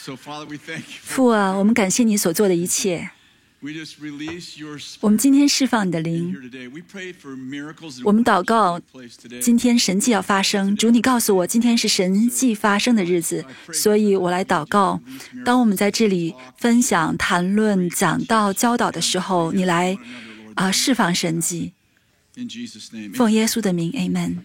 父啊，我们感谢你所做的一切。我们今天释放你的灵，我们祷告今天神迹要发生。主，你告诉我今天是神迹发生的日子，所以我来祷告。当我们在这里分享、谈论、讲道、教导的时候，你来释放神迹。奉耶稣的名 ，Amen。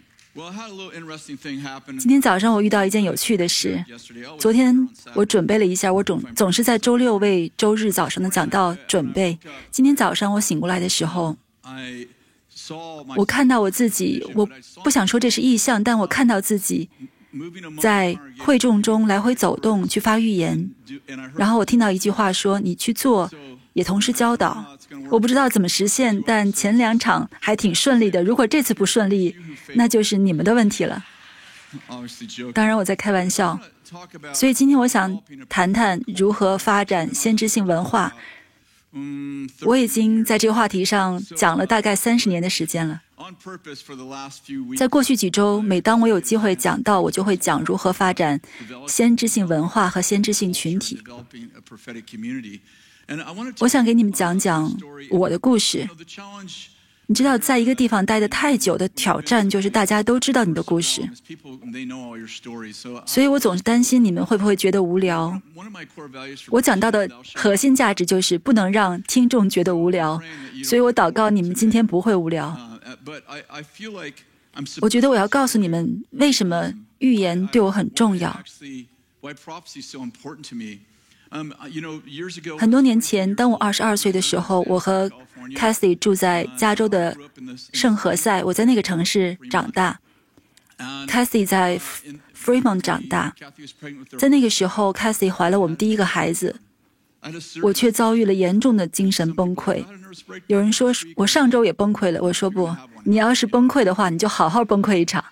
今天早上我遇到一件有趣的事。昨天我准备了一下，我总是在周六为周日早上的讲道准备。今天早上我醒过来的时候，我看到我自己，我不想说这是异象，但我看到自己在会众中来回走动，去发预言。然后我听到一句话说：“你去做，也同时教导。”我不知道怎么实现，但前2场还挺顺利的。如果这次不顺利，那就是你们的问题了。当然我在开玩笑。所以今天我想谈谈如何发展先知性文化。我已经在这个话题上讲了大概30年的时间了。在过去几周，每当我有机会讲到，我就会讲如何发展先知性文化和先知性群体。我想给你们讲讲我的故事。你知道，在一个地方待得太久的挑战就是大家都知道你的故事，所以我总是担心你们会不会觉得无聊。我讲到的核心价值就是不能让听众觉得无聊，所以我祷告你们今天不会无聊。我觉得我要告诉你们为什么预言对我很重要。很多年前，当我22岁的时候，我和 Kathy 住在加州的圣何塞，我在那个城市长大。Kathy 在 Fremont 长大。在那个时候 ，Kathy 怀了我们第一个孩子，我却遭遇了严重的精神崩溃。有人说我上周也崩溃了，我说不，你要是崩溃的话，你就好好崩溃一场。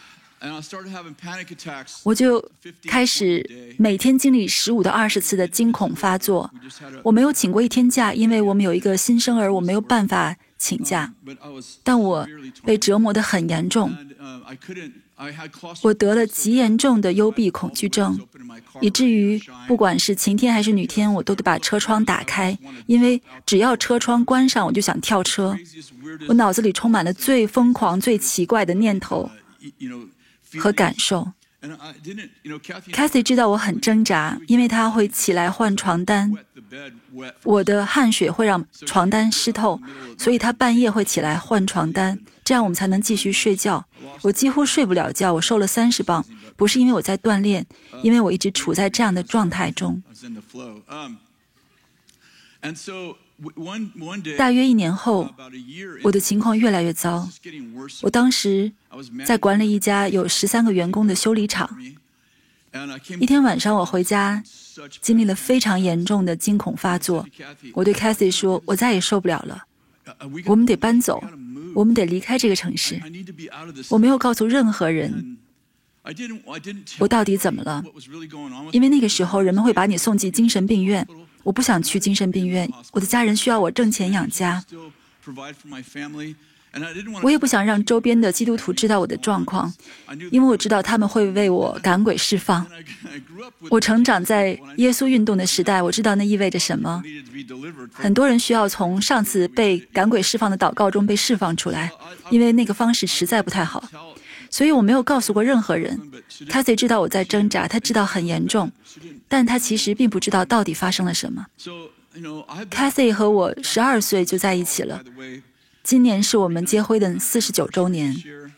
我就开始每天经历15到20次的惊恐发作。我没有请过1天假，因为我们有一个新生儿，我没有办法请假。但我被折磨得很严重，我得了极严重的幽闭恐惧症，以至于不管是晴天还是雨天，我都得把车窗打开，因为只要车窗关上，我就想跳车。我脑子里充满了最疯狂、最奇怪的念头和感受。Kathy 知道我很挣扎，因为她会起来换床单，我的汗水会让床单湿透，所以她半夜会起来换床单，这样我们才能继续睡觉。我几乎睡不了觉，我瘦了30磅，不是因为我在锻炼，因为我一直处在这样的状态中。大约1年后，我的情况越来越糟。我当时在管理一家有13个员工的修理厂。一天晚上我回家，经历了非常严重的惊恐发作。我对 Kathy 说，我再也受不了了，我们得搬走，我们得离开这个城市。我没有告诉任何人我到底怎么了，因为那个时候人们会把你送进精神病院。我不想去精神病院，我的家人需要我挣钱养家。我也不想让周边的基督徒知道我的状况，因为我知道他们会为我赶鬼释放。我成长在耶稣运动的时代，我知道那意味着什么。很多人需要从上次被赶鬼释放的祷告中被释放出来，因为那个方式实在不太好。所以我没有告诉过任何人。Kathy 知道我在挣扎，他知道很严重，但他其实并不知道到底发生了什么。Kathy 和我12岁就在一起了，今年是我们结婚的49周年。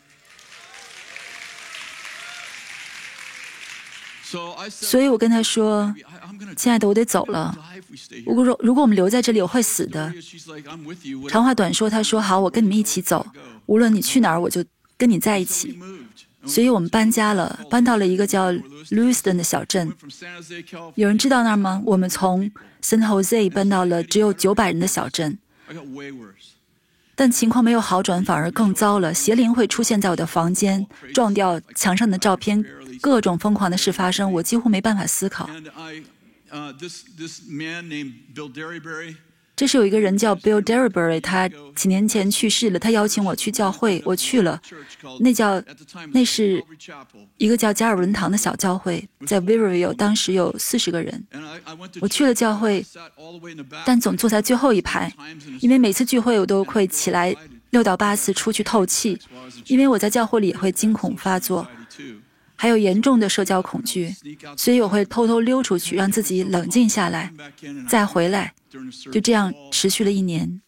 所以我跟他说，亲爱的，我得走了。如果我们留在这里，我会死的。长话短说，他说好，我跟你们一起走，无论你去哪儿，我就跟你在一起。所以我们搬家了，搬到了一个叫 Lewiston 的小镇。有人知道那儿吗？我们从 San Jose 搬到了只有900人的小镇。但情况没有好转，反而更糟了。邪灵会出现在我的房间，撞掉墙上的照片，各种疯狂的事发生，我几乎没办法思考。 这是有一个人叫 Bill Derryberry， 他几年前去世了，他邀请我去教会，我去了。那是一个叫加尔文堂的小教会，在 Riverview， 当时有40个人。我去了教会，但总坐在最后一排，因为每次聚会我都会起来6到8次出去透气，因为我在教会里也会惊恐发作，还有严重的社交恐惧，所以我会偷偷溜出去，让自己冷静下来，再回来。就这样持续了1年。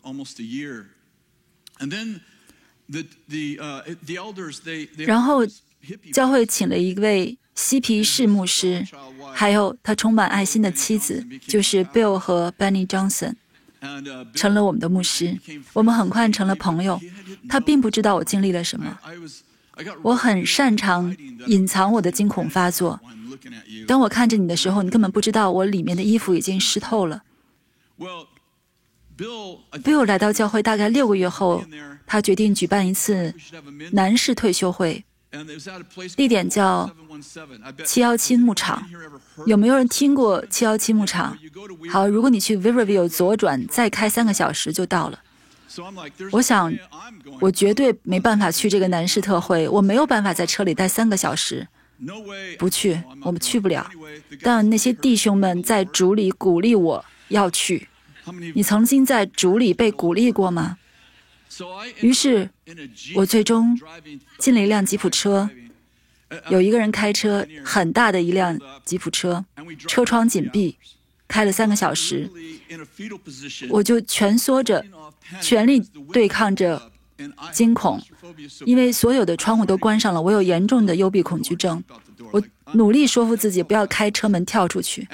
然后教会请了一位嬉皮士牧师，还有他充满爱心的妻子，就是 Bill 和 Benny Johnson， 成了我们的牧师。我们很快成了朋友。他并不知道我经历了什么。我很擅长隐藏我的惊恐发作。当我看着你的时候，你根本不知道我里面的衣服已经湿透了。Bill 来到教会大概6个月后，他决定举办一次男士退休会，地点叫717牧场。有没有人听过717牧场？好，如果你去 Riverview 左转再开3个小时就到了。我想我绝对没办法去这个男士特会，我没有办法在车里待3个小时。不去，我们去不了。但那些弟兄们在主里鼓励我要去。你曾经在主里被鼓励过吗？于是我最终进了一辆吉普车，有一个人开车，很大的一辆吉普车，车窗紧闭，开了3个小时。我就蜷缩着，全力对抗着惊恐，因为所有的窗户都关上了，我有严重的幽闭恐惧症。我努力说服自己不要开车门跳出去。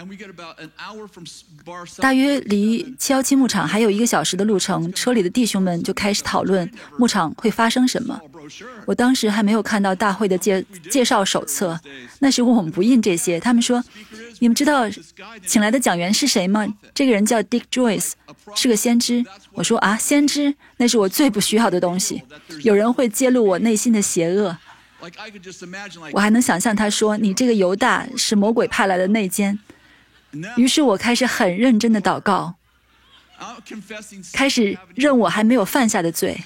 大约离717牧场还有1个小时的路程，车里的弟兄们就开始讨论牧场会发生什么。我当时还没有看到大会的介绍手册，那时候我们不印这些。他们说，你们知道请来的讲员是谁吗？这个人叫 Dick Joyce， 是个先知。我说啊，先知，那是我最不需要的东西。有人会揭露我内心的邪恶。我还能想象他说，你这个犹大是魔鬼派来的内奸。于是我开始很认真的祷告，开始认我还没有犯下的罪。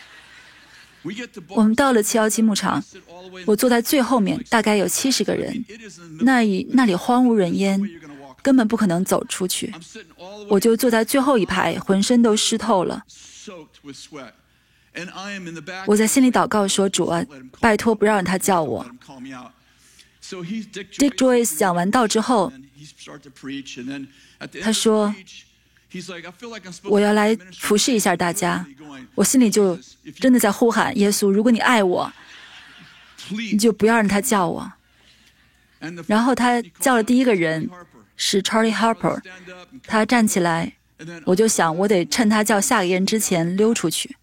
我们到了717牧场，我坐在最后面，大概有70个人，那里荒无人烟，根本不可能走出去。我就坐在最后一排，浑身都湿透了。我在心里祷告说，主啊，拜托不让他叫我。Dick Joyce 讲完道之后，他说，我要来服侍一下大家。我心里就真的在呼喊，耶稣，如果你爱我，你就不要让他叫我。然后他叫了第一个人是 Charlie Harper， 他站起来，我就想我得趁他叫下一个人之前溜出去。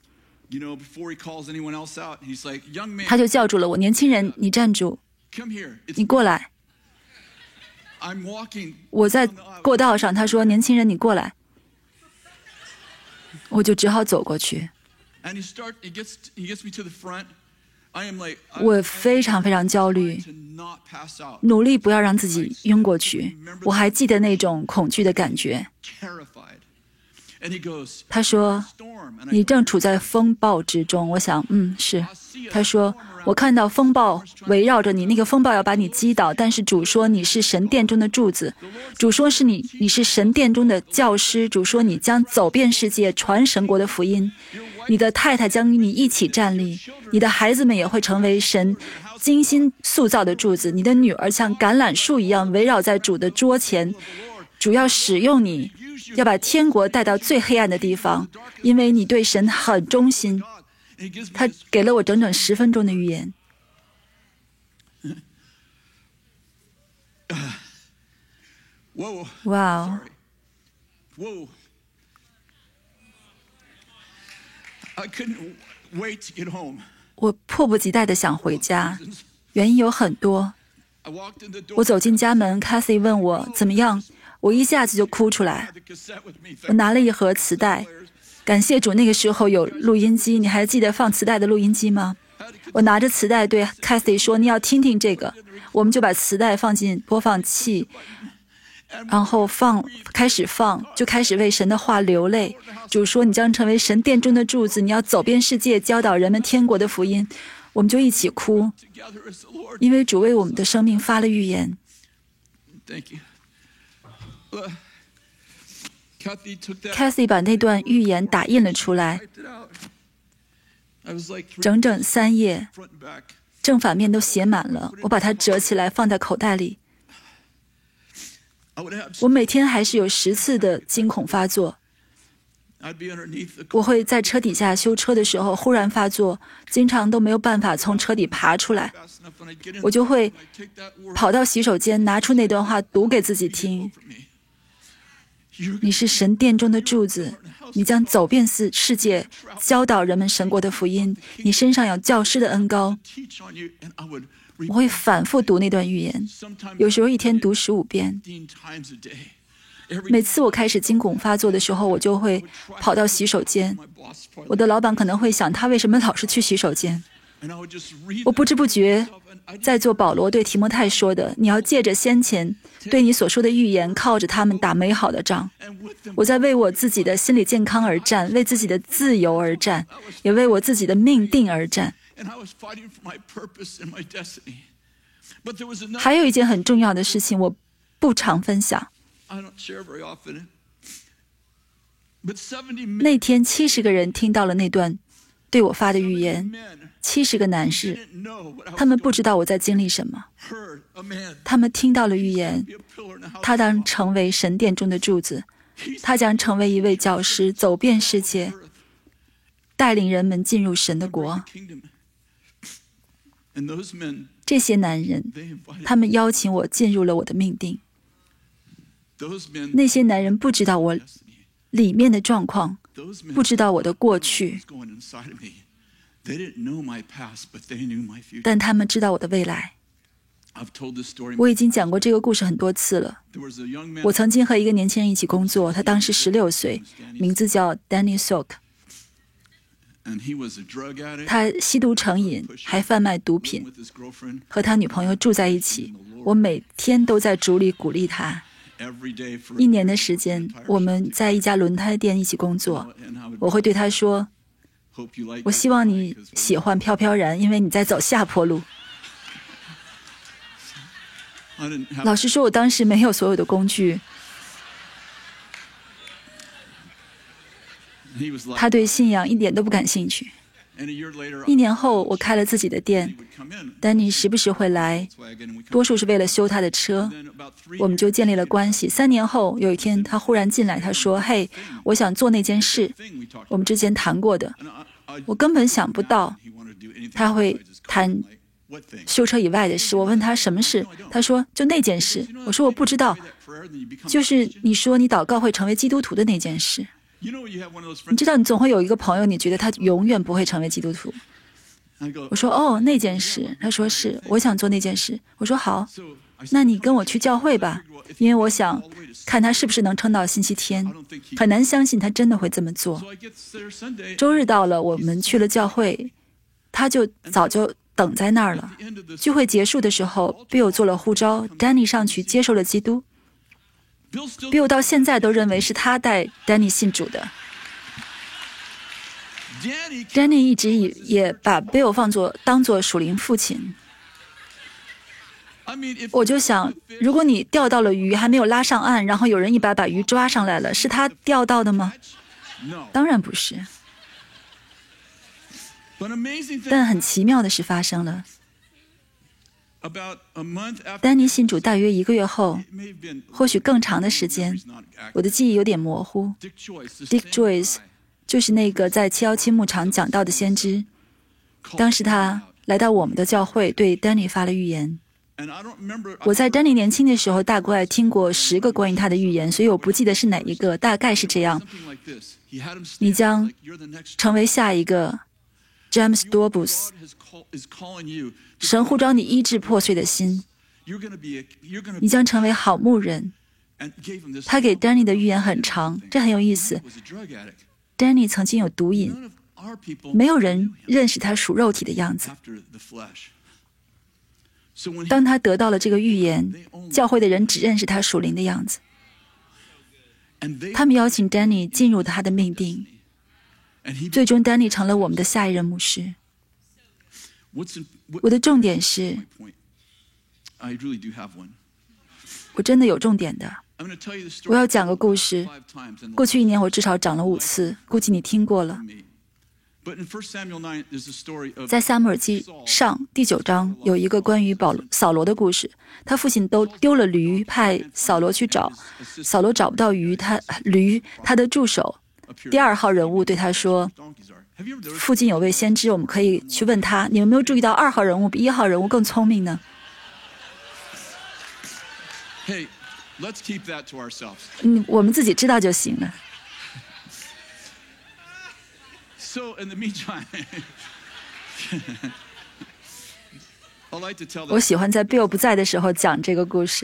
他就叫住了我，年轻人，你站住，你过来。我在过道上，他说，年轻人，你过来。我就只好走过去。我非常非常焦虑，努力不要让自己晕过去。我还记得那种恐惧的感觉。他说，你正处在风暴之中。我想，是。他说，我看到风暴围绕着你，那个风暴要把你击倒，但是主说你是神殿中的柱子，主说是你是神殿中的教师，主说你将走遍世界传神国的福音，你的太太将与你一起站立，你的孩子们也会成为神精心塑造的柱子，你的女儿像橄榄树一样围绕在主的桌前，主要使用你，要把天国带到最黑暗的地方，因为你对神很忠心。他给了我整整10分钟的预言。哇哦！我迫不及待地想回家，原因有很多。我走进家门 ，Kathy 问我怎么样，我一下子就哭出来。我拿了一盒磁带。感谢主，那个时候有录音机，你还记得放磁带的录音机吗？我拿着磁带对 Kathy 说，你要听听这个。我们就把磁带放进播放器， 然后开始就开始为神的话流泪。主说你将成为神殿中的柱子，你要走遍世界，教导人们天国的福音。我们就一起哭，因为主为我们的生命发了预言。Kathy 把那段预言打印了出来，整整3页，正反面都写满了。我把它折起来放在口袋里。我每天还是有10次的惊恐发作。我会在车底下修车的时候忽然发作，经常都没有办法从车底爬出来。我就会跑到洗手间，拿出那段话读给自己听。你是神殿中的柱子，你将走遍世界，教导人们神国的福音。你身上有教师的恩膏。我会反复读那段预言，有时候一天读15遍。每次我开始惊恐发作的时候，我就会跑到洗手间。我的老板可能会想，他为什么老是去洗手间？我不知不觉在做保罗对提摩太说的，你要借着先前对你所说的预言，靠着他们打美好的仗。我在为我自己的心理健康而战，为自己的自由而战，也为我自己的命定而战。还有一件很重要的事情，我不常分享。那天70个人听到了那段对我发的预言，70个男士，他们不知道我在经历什么。他们听到了预言，他将成为神殿中的柱子，他将成为一位教师，走遍世界，带领人们进入神的国。这些男人，他们邀请我进入了我的命定。那些男人不知道我里面的状况，不知道我的过去，但他们知道我的未来。我已经讲过这个故事很多次了。我曾经和一个年轻人一起工作，他当时16岁，名字叫 Danny Sok。他吸毒成瘾，还贩卖毒品，和他女朋友住在一起。我每天都在主里鼓励他。1年的时间，我们在一家轮胎店一起工作。我会对他说，我希望你喜欢飘飘然，因为你在走下坡路。老实说，我当时没有所有的工具。他对信仰一点都不感兴趣。1年后，我开了自己的店，丹尼时不时会来，多数是为了修他的车。我们就建立了关系。3年后，有一天他忽然进来，他说：“嘿，我想做那件事，我们之前谈过的。”我根本想不到他会谈修车以外的事。我问他什么事，他说就那件事。我说我不知道，就是你说你祷告会成为基督徒的那件事。你知道，你总会有一个朋友，你觉得他永远不会成为基督徒。我说哦，那件事。他说是，我想做那件事。我说好，那你跟我去教会吧，因为我想看他是不是能撑到星期天。很难相信他真的会这么做。周日到了，我们去了教会，他就早就等在那儿了。聚会结束的时候 ，Bill 做了呼召 ，Danny 上去接受了基督。Bill 到现在都认为是他带 Danny 信主的。Danny 一直也把 Bill 当作属灵父亲。我就想，如果你钓到了鱼还没有拉上岸，然后有人一把鱼抓上来了，是他钓到的吗？当然不是。但很奇妙的事发生了。丹尼信主大约1个月后，或许更长的时间，我的记忆有点模糊。Dick Joyce 就是那个在717牧场讲道的先知，当时他来到我们的教会，对丹尼发了预言。我在丹尼年轻的时候大概听过10个关于他的预言，所以我不记得是哪一个，大概是这样：你将成为下一个 James Dobus， 神呼召你医治破碎的心，你将成为好牧人。他给 Danny 的预言很长，这很有意思。Danny 曾经有毒瘾，没有人认识他属肉体的样子。 当他得到了这个预言，教会的人只认识他属灵的样子。他们邀请 Danny 进入他的命定，最终 Danny 成了我们的下一任牧师。我的重点是，我真的有重点的。我要讲个故事。过去1年我至少讲了5次，估计你听过了。在撒母耳记上第9章有一个关于扫罗的故事。他父亲都丢了驴，派扫罗去找，扫罗找不到驴，他的助手第2号人物对他说，附近有位先知，我们可以去问他。你有没有注意到2号人物比1号人物更聪明呢？我们自己知道就行了。我喜欢在 Bill 不在的时候讲这个故事。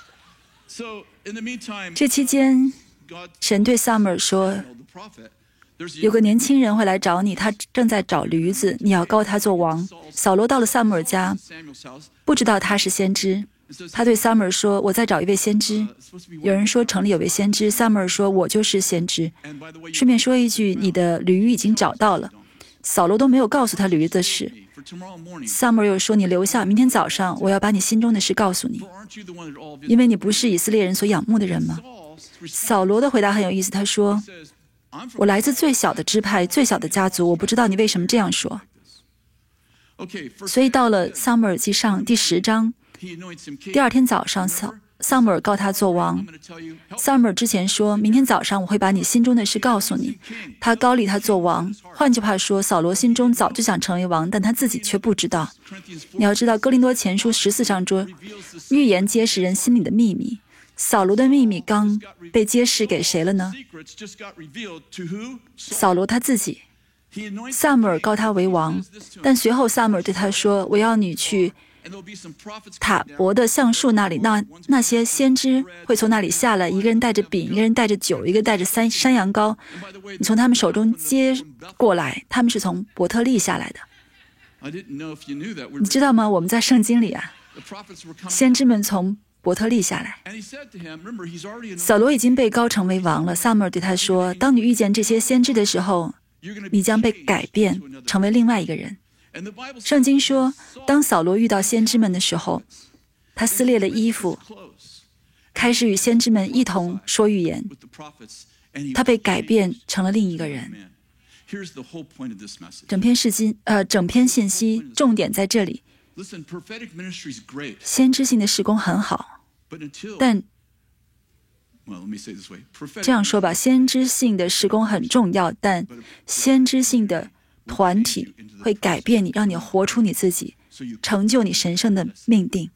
这期间，神对 Summer 说，有个年轻人会来找你，他正在找驴子，你要膏他做王。扫罗到了撒母耳家，不知道他是先知。他对 Summer 说，我在找一位先知。有人说城里有位先知， Summer 说，我就是先知。顺便说一句，你的驴已经找到了。扫罗都没有告诉他驴的事。Summer 又说，你留下，明天早上我要把你心中的事告诉你，因为你不是以色列人所仰慕的人吗？扫罗的回答很有意思，他说，我来自最小的支派，最小的家族，我不知道你为什么这样说。所以到了撒母耳记上第10章，第2天早上，撒母耳膏他做王。撒母耳之前说，明天早上我会把你心中的事告诉你。他膏立他做王。换句话说，扫罗心中早就想成为王，但他自己却不知道。你要知道，哥林多前书14章说，预言揭示人心里的秘密。扫罗的秘密刚被揭示给谁了呢？扫罗他自己。撒母耳膏他为王，但随后撒母耳对他说，我要你去塔伯的橡树那里，那些先知会从那里下来，一个人带着饼，一个人带着酒，一个带着山羊羔，你从他们手中接过来，他们是从伯特利下来的。你知道吗？我们在圣经里啊，先知们从伯特利下来。扫罗已经被膏成为王了。撒母耳对他说，当你遇见这些先知的时候，你将被改变成为另外一个人。圣经说，当扫罗遇到先知们的时候，他撕裂了衣服，开始与先知们一同说预言，他被改变成了另一个人。整篇信息重点在这里。先知性的事工很好，但这样说吧，先知性的事工很重要，但先知性的团体会改变你，让你活出你自己，成就你神圣的命定。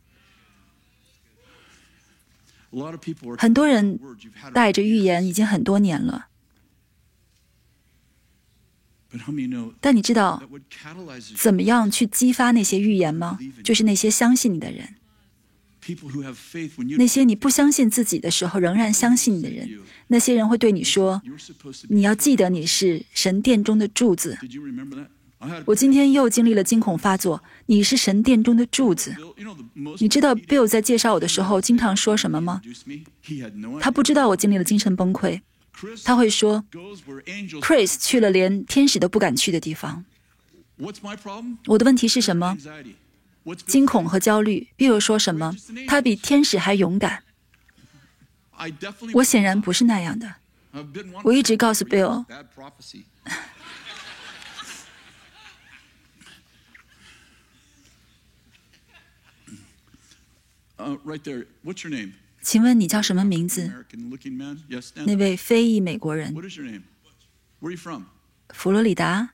很多人带着预言已经很多年了，但你知道怎么样去激发那些预言吗？就是那些相信你的人，那些你不相信自己的时候仍然相信你的人，那些人会对你说，你要记得你是神殿中的柱子。我今天又经历了惊恐发作，你是神殿中的柱子。你知道 Bill 在介绍我的时候经常说什么吗？他不知道我经历了精神崩溃。他会说 Chris 去了连天使都不敢去的地方。我的问题是什么？惊恐和焦虑。 Bill 说什么？他比天使还勇敢。我显然不是那样的。我一直告诉 Bill， 请问你叫什么名字？那位非裔美国人。佛罗里达。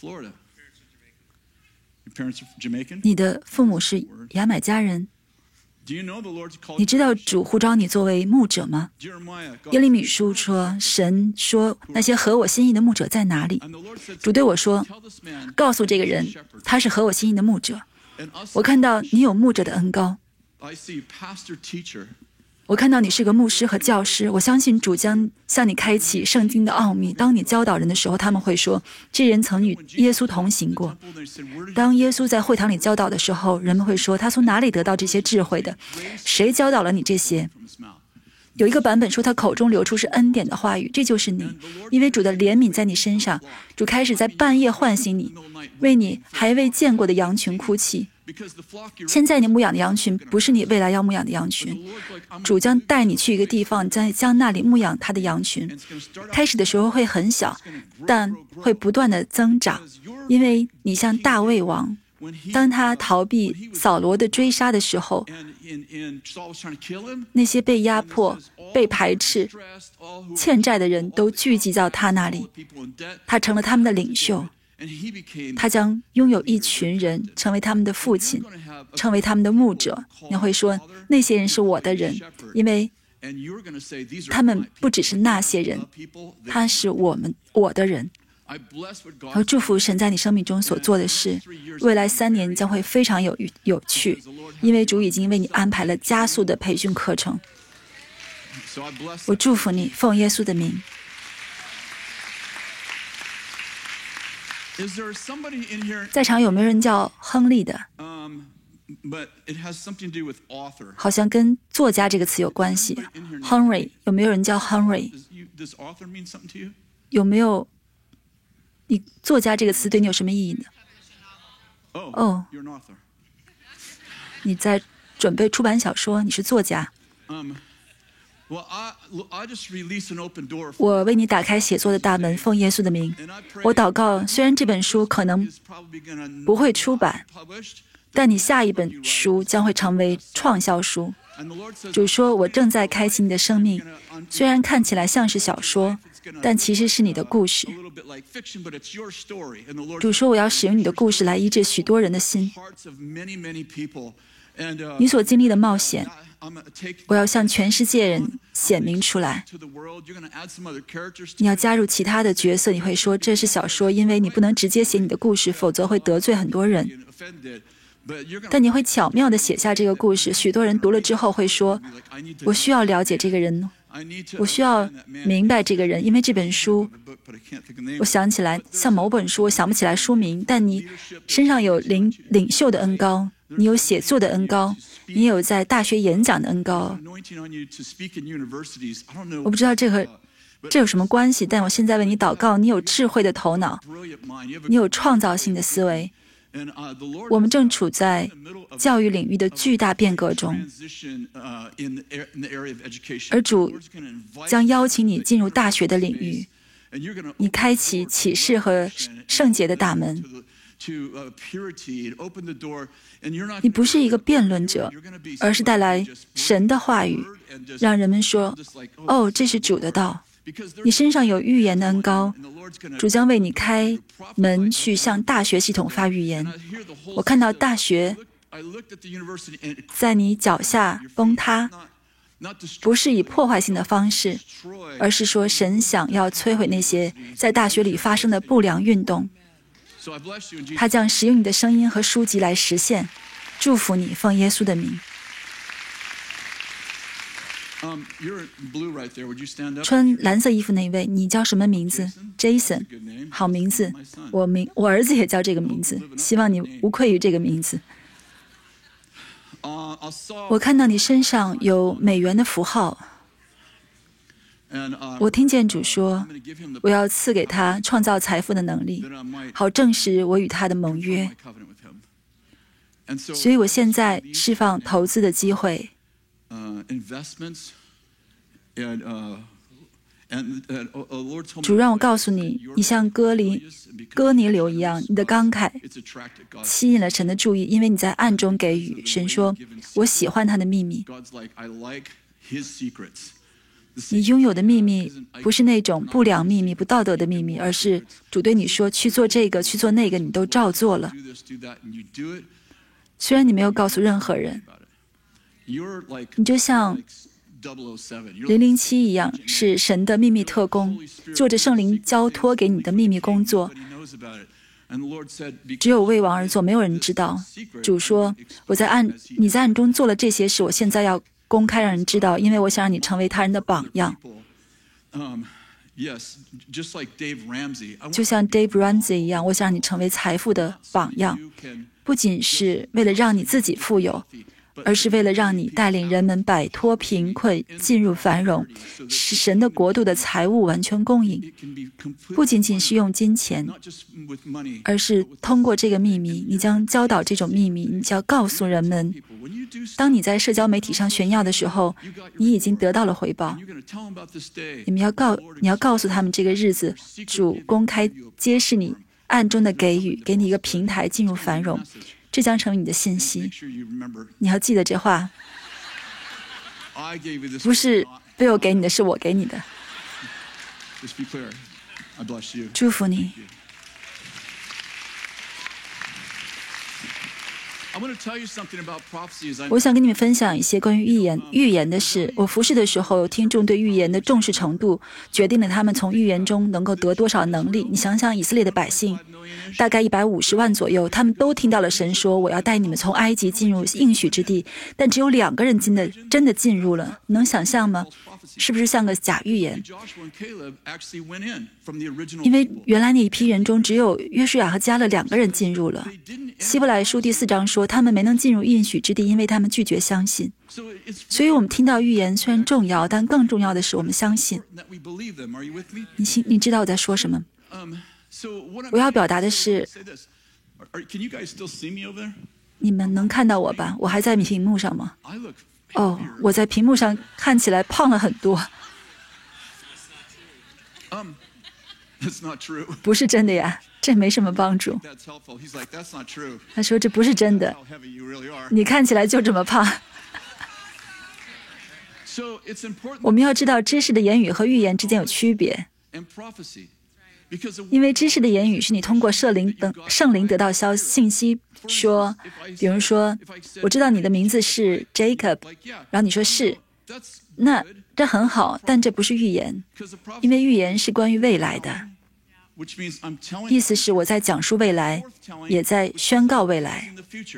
你的父母是牙买加人。你知道主呼召你作为牧者吗？耶利米书说，神说，那些合我心意的牧者在哪里？主对我说，告诉这个人，他是合我心意的牧者。我看到你有牧者的恩膏。 我看到你是个牧师和教师，我相信主将向你开启圣经的奥秘。当你教导人的时候，他们会说，这人曾与耶稣同行过。当耶稣在会堂里教导的时候，人们会说，他从哪里得到这些智慧的？谁教导了你这些？有一个版本说，他口中流出是恩典的话语，这就是你，因为主的怜悯在你身上，主开始在半夜唤醒你，为你还未见过的羊群哭泣。现在你牧养的羊群不是你未来要牧养的羊群，主将带你去一个地方，将那里牧养他的羊群。开始的时候会很小，但会不断的增长，因为你像大卫王，当他逃避扫罗的追杀的时候，那些被压迫、被排斥、欠债的人都聚集到他那里，他成了他们的领袖。他将拥有一群人，成为他们的父亲，成为他们的牧者。你会说，那些人是我的人，因为他们不只是那些人，他是我的人。我祝福神在你生命中所做的事，未来3年将会非常有趣，因为主已经为你安排了加速的培训课程。我祝福你，奉耶稣的名。在场有没有人叫亨利的？好像跟作家这个词有关系。Henry， 有没有人叫 Henry？ 有没有？你作家这个词对你有什么意义呢？哦，你在准备出版小说，你是作家。我为你打开写作的大门，奉耶稣的名。我祷告，虽然这本书可能不会出版，但你下一本书将会成为畅销书。主说，我正在开启你的生命，虽然看起来像是小说，但其实是你的故事。主说，我要使用你的故事来医治许多人的心。你所经历的冒险，我要向全世界人显明出来。你要加入其他的角色，你会说这是小说，因为你不能直接写你的故事，否则会得罪很多人。但你会巧妙地写下这个故事，许多人读了之后会说，我需要了解这个人，我需要明白这个人，因为这本书，我想起来像某本书，我想不起来书名，但你身上有领袖的恩膏，你有写作的恩膏，你有在大学演讲的恩膏。我不知道这有什么关系，但我现在为你祷告，你有智慧的头脑，你有创造性的思维。我们正处在教育领域的巨大变革中，而主将邀请你进入大学的领域，你开启启示和圣洁的大门。你不是一个辩论者，而是带来神的话语，让人们说，哦，这是主的道。你身上有预言的恩膏，主将为你开门去向大学系统发预言。我看到大学在你脚下崩塌，不是以破坏性的方式，而是说神想要摧毁那些在大学里发生的不良运动。他将使用你的声音和书籍来实现。祝福你，奉耶稣的名。穿蓝色衣服那一位，你叫什么名字 ？Jason， 好名字。我儿子也叫这个名字，希望你无愧于这个名字。我看到你身上有美元的符号，我听见主说，我要赐给他创造财富的能力，好证实我与他的盟约。所以我现在释放投资的机会。主让我告诉你，你像哥尼流一样，你的刚慨吸引了神的注意，因为你在暗中给予。神说，我喜欢他的秘密。你拥有的秘密不是那种不良秘密、不道德的秘密，而是主对你说，去做这个，去做那个，你都照做了。虽然你没有告诉任何人，你就像007一样，是神的秘密特工，做着圣灵交托给你的秘密工作，只有为王而做，没有人知道。主说，你在暗中做了这些事，我现在要公开让人知道，因为我想让你成为他人的榜样。就像 Dave Ramsey 一样，我想让你成为财富的榜样，不仅是为了让你自己富有，而是为了让你带领人们摆脱贫困，进入繁荣，使神的国度的财物完全供应。不仅仅是用金钱，而是通过这个秘密，你将教导这种秘密，你将告诉人们，当你在社交媒体上炫耀的时候，你已经得到了回报。你要告诉他们这个日子，主公开揭示你暗中的给予，给你一个平台进入繁荣。这将成为你的信息，你要记得这话，不是被我给你的，是我给你的。祝福你。我想跟你们分享一些关于预言的事。我服侍的时候，听众对预言的重视程度决定了他们从预言中能够得多少能力。你想想以色列的百姓，大概150万左右，他们都听到了神说，我要带你们从埃及进入应许之地，但只有2个人真的进入了。能想象吗？是不是像个假预言？因为原来那一批人中只有约书亚和迦勒2个人进入了。希伯来书第4章说，他们没能进入应许之地，因为他们拒绝相信。所以我们听到预言虽然重要，但更重要的是我们相信。你知道我在说什么？我要表达的是，你们能看到我吧？我还在屏幕上吗？我在屏幕上看起来胖了很多。不是真的呀，这没什么帮助。他说这不是真的，你看起来就这么胖。我们要知道知识的言语和预言之间有区别，因为知识的言语是你通过圣灵得到信息，说，比如说，我知道你的名字是 Jacob， 然后你说是，那这很好，但这不是预言，因为预言是关于未来的，意思是我在讲述未来，也在宣告未来。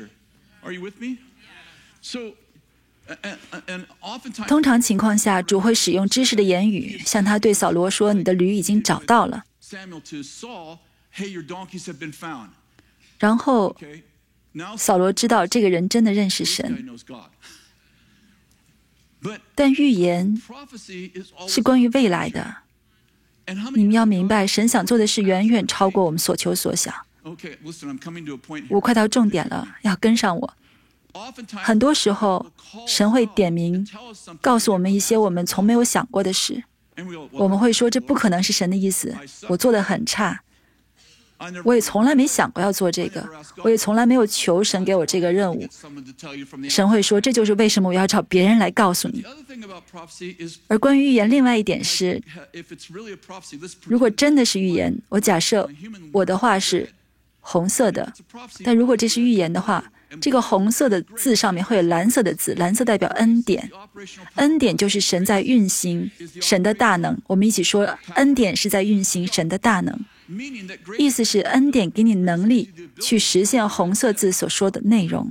通常情况下，主会使用知识的言语，像他对扫罗说，你的驴已经找到了。然后扫罗知道这个人真的认识神。但预言是关于未来的，你们要明白，神想做的事远远超过我们所求所想。我快到重点了，要跟上我。很多时候，神会点名告诉我们一些我们从没有想过的事，我们会说这不可能是神的意思，我做得很差，我也从来没想过要做这个，我也从来没有求神给我这个任务。神会说，这就是为什么我要找别人来告诉你。而关于预言，另外一点是，如果真的是预言，我假设我的话是红色的，但如果这是预言的话，这个红色的字上面会有蓝色的字，蓝色代表恩典，恩典就是神在运行神的大能。我们一起说，恩典是在运行神的大能，意思是恩典给你能力去实现红色字所说的内容。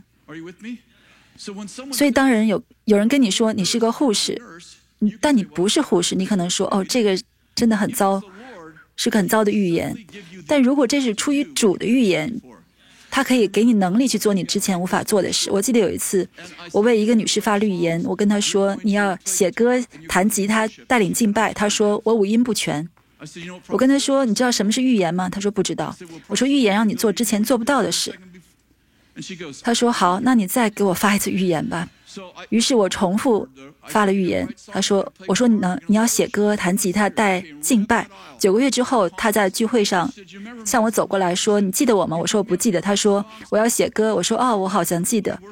所以当有人跟你说你是个护士，但你不是护士，你可能说，这个真的很糟，是个很糟的预言。但如果这是出于主的预言，他可以给你能力去做你之前无法做的事。我记得有一次，我为一个女士发了预言，我跟她说，你要写歌、弹吉他、带领敬拜。她说我五音不全。我跟她说，你知道什么是预言吗？她说不知道。我说预言让你做之前做不到的事。她说好，那你再给我发一次预言吧。于是我重复发了预言。我说你要写歌、弹吉他、带敬拜。9个月之后，他在聚会上向我走过来说，你记得我吗？我说我不记得。他说我要写歌。我说我好像记得。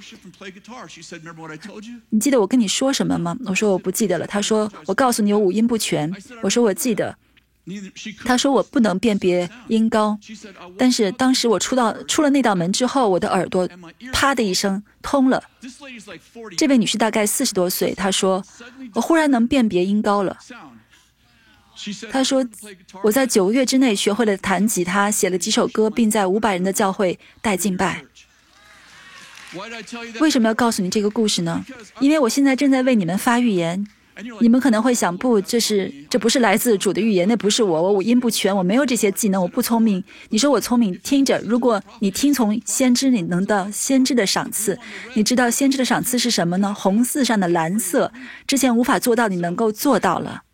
你记得我跟你说什么吗？我说我不记得了。他说我告诉你我五音不全。我说我记得。他说我不能辨别音高，但是当时我出了那道门之后，我的耳朵啪的一声通了。这位女士大概40多岁，她说我忽然能辨别音高了。她说我在9个月之内学会了弹吉他，写了几首歌，并在500人的教会带敬拜。 为什么要告诉你这个故事呢？因为我现在正在为你们发预言。你们可能会想，不，这不是来自主的预言，那不是我五音不全，我没有这些技能，我不聪明。你说我聪明，听着，如果你听从先知，你能到先知的赏赐。你知道先知的赏赐是什么呢？红字上的蓝色，之前无法做到，你能够做到了。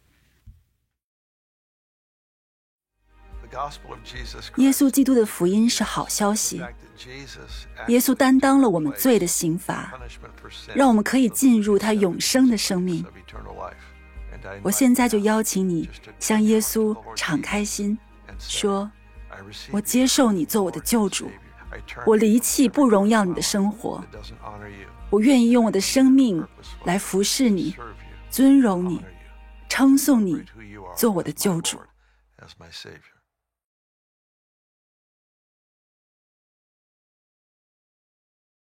耶稣基督的福音是好消息，耶稣担当了我们罪的刑罚，让我们可以进入他永生的生命。我现在就邀请你向耶稣敞开心，说，我接受你做我的救主，我离弃不荣耀你的生活，我愿意用我的生命来服侍你，尊荣你，称颂你，做我的救主。